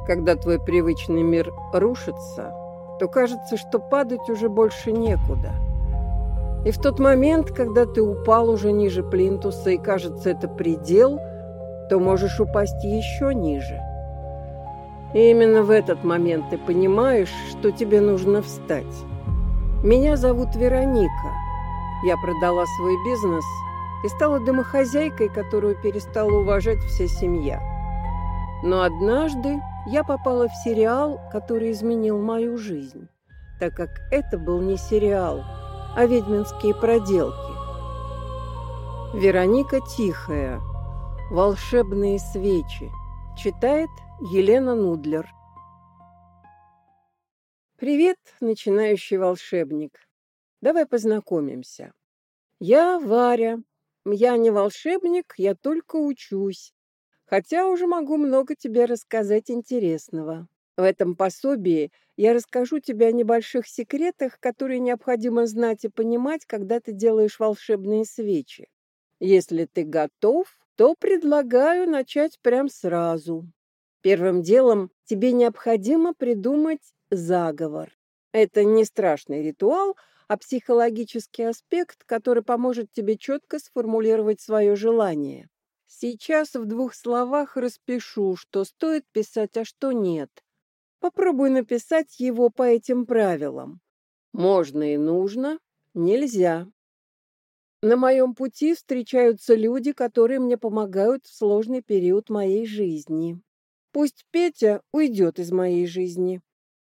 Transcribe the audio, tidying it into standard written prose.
Когда твой привычный мир рушится, то кажется, что падать уже больше некуда. И в тот момент, когда ты упал уже ниже плинтуса и кажется это предел, то можешь упасть еще ниже. И именно в этот момент ты понимаешь, что тебе нужно встать. Меня зовут Вероника. Я продала свой бизнес и стала домохозяйкой, которую перестала уважать вся семья. Но однажды я попала в сериал, который изменил мою жизнь, так как это был не сериал, а ведьминские проделки. Вероника Тихая. Волшебные свечи. Читает Елена Нудлер. Привет, начинающий волшебник. Давай познакомимся. Я Варя. Я не волшебник, я только учусь. Хотя уже могу много тебе рассказать интересного. В этом пособии я расскажу тебе о небольших секретах, которые необходимо знать и понимать, когда ты делаешь волшебные свечи. Если ты готов, то предлагаю начать прямо сразу. Первым делом тебе необходимо придумать заговор. Это не страшный ритуал, а психологический аспект, который поможет тебе четко сформулировать свое желание. Сейчас в 2 словах распишу, что стоит писать, а что нет. Попробуй написать его по этим правилам. Можно и нужно, нельзя. На моем пути встречаются люди, которые мне помогают в сложный период моей жизни. Пусть Петя уйдет из моей жизни.